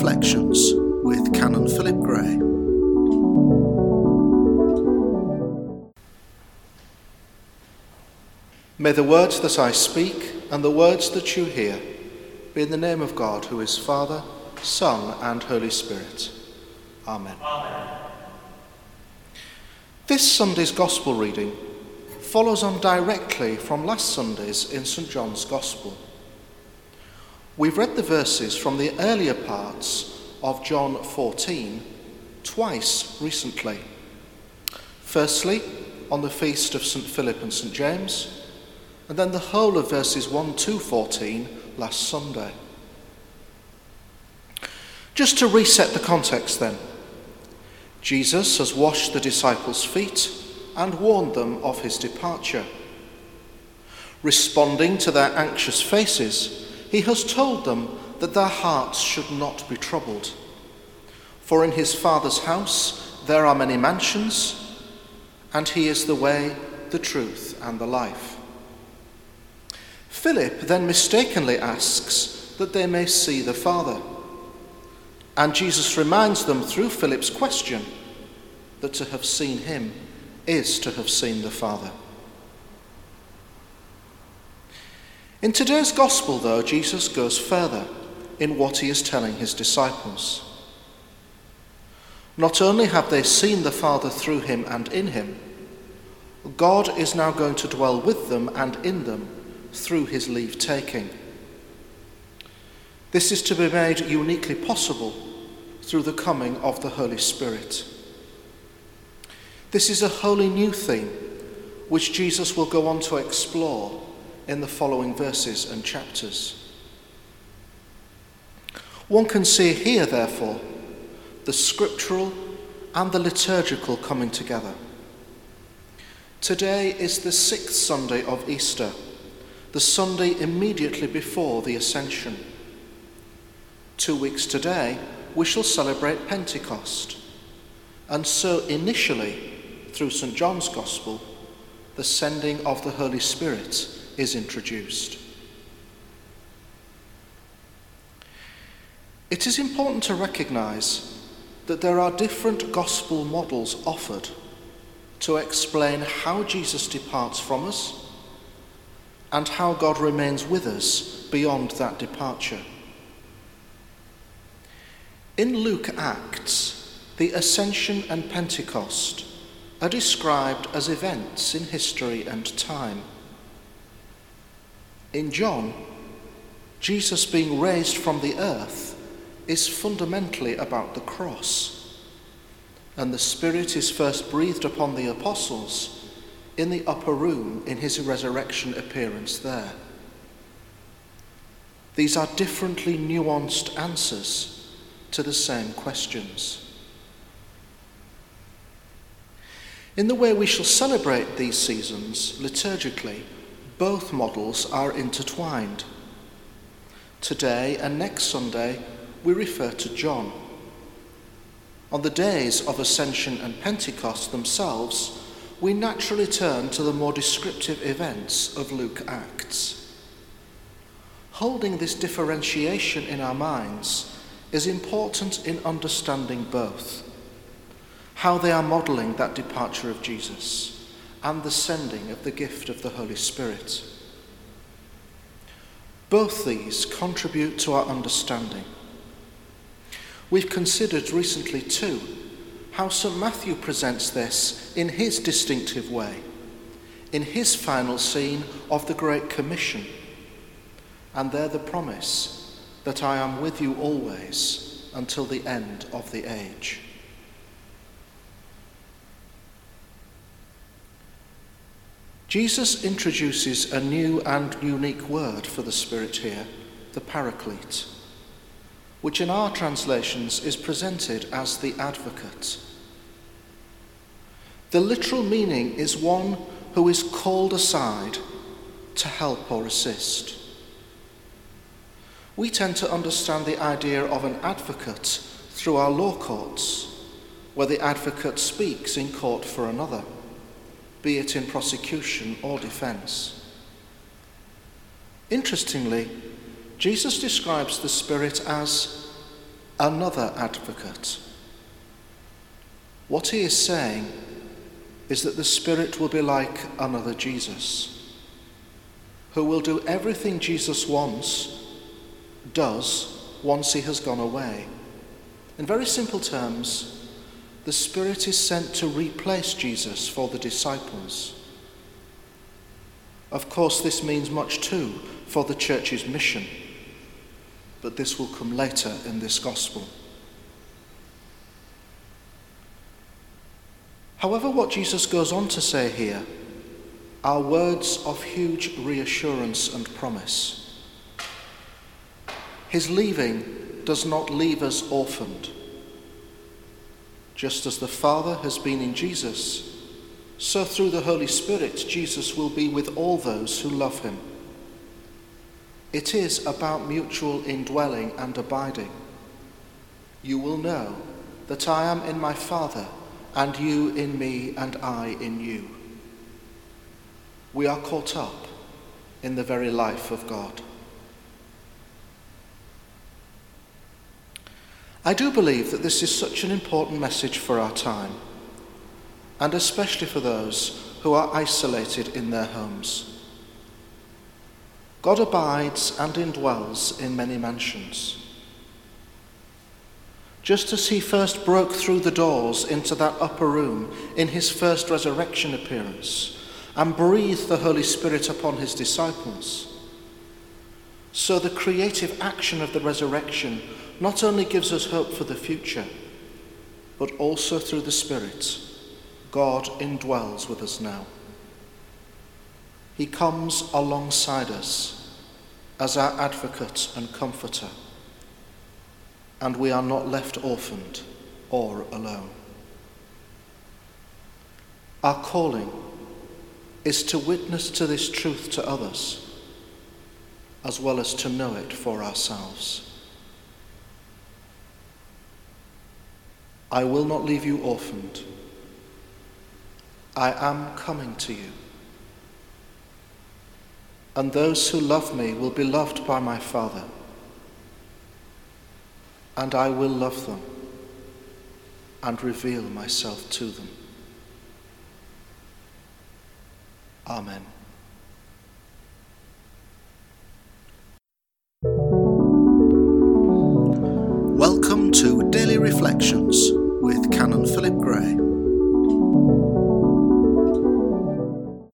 Reflections with Canon Philip Gray. May the words that I speak and the words that you hear be in the name of God, who is Father, Son, and Holy Spirit. Amen. Amen. This Sunday's Gospel reading follows on directly from last Sunday's in St. John's Gospel. We've read the verses from the earlier parts of John 14 twice recently. Firstly, on the feast of St. Philip and St. James, and then the whole of verses 1 to 14 last Sunday. Just to reset the context then, Jesus has washed the disciples' feet and warned them of his departure. Responding to their anxious faces, he has told them that their hearts should not be troubled. For in his Father's house there are many mansions, and he is the way, the truth, and the life. Philip then mistakenly asks that they may see the Father. And Jesus reminds them through Philip's question that to have seen him is to have seen the Father. In today's Gospel, though, Jesus goes further in what he is telling his disciples. Not only have they seen the Father through him and in him, God is now going to dwell with them and in them through his leave-taking. This is to be made uniquely possible through the coming of the Holy Spirit. This is a wholly new theme which Jesus will go on to explore in the following verses and chapters. One can see here, therefore, the scriptural and the liturgical coming together. Today is the 6th Sunday of Easter, the Sunday immediately before the Ascension. 2 weeks today, we shall celebrate Pentecost, and so initially, through St. John's Gospel, the sending of the Holy Spirit is introduced. It is important to recognise that there are different gospel models offered to explain how Jesus departs from us and how God remains with us beyond that departure. In Luke Acts, the Ascension and Pentecost are described as events in history and time. In John, Jesus being raised from the earth is fundamentally about the cross, and the Spirit is first breathed upon the apostles in the upper room in his resurrection appearance there. These are differently nuanced answers to the same questions. In the way we shall celebrate these seasons liturgically, both models are intertwined. Today and next Sunday, we refer to John. On the days of Ascension and Pentecost themselves, we naturally turn to the more descriptive events of Luke Acts. Holding this differentiation in our minds is important in understanding both, how they are modelling that departure of Jesus and the sending of the gift of the Holy Spirit. Both these contribute to our understanding. We've considered recently too how St. Matthew presents this in his distinctive way, in his final scene of the Great Commission, and there the promise that I am with you always until the end of the age. Jesus introduces a new and unique word for the Spirit here, the Paraclete, which in our translations is presented as the Advocate. The literal meaning is one who is called aside to help or assist. We tend to understand the idea of an advocate through our law courts, where the advocate speaks in court for another, be it in prosecution or defense. Interestingly, Jesus describes the Spirit as another advocate. What he is saying is that the Spirit will be like another Jesus, who will do everything Jesus does once he has gone away. In very simple terms, the Spirit is sent to replace Jesus for the disciples. Of course, this means much too for the church's mission, but this will come later in this gospel. However, what Jesus goes on to say here are words of huge reassurance and promise. His leaving does not leave us orphaned. Just as the Father has been in Jesus, so through the Holy Spirit, Jesus will be with all those who love him. It is about mutual indwelling and abiding. You will know that I am in my Father, and you in me, and I in you. We are caught up in the very life of God. I do believe that this is such an important message for our time, and especially for those who are isolated in their homes. God abides and indwells in many mansions. Just as he first broke through the doors into that upper room in his first resurrection appearance and breathed the Holy Spirit upon his disciples, so the creative action of the resurrection not only gives us hope for the future, but also through the Spirit, God indwells with us now. He comes alongside us as our advocate and comforter, and we are not left orphaned or alone. Our calling is to witness to this truth to others, as well as to know it for ourselves. I will not leave you orphaned. I am coming to you. And those who love me will be loved by my Father, and I will love them and reveal myself to them. Amen. Welcome to Daily Reflections,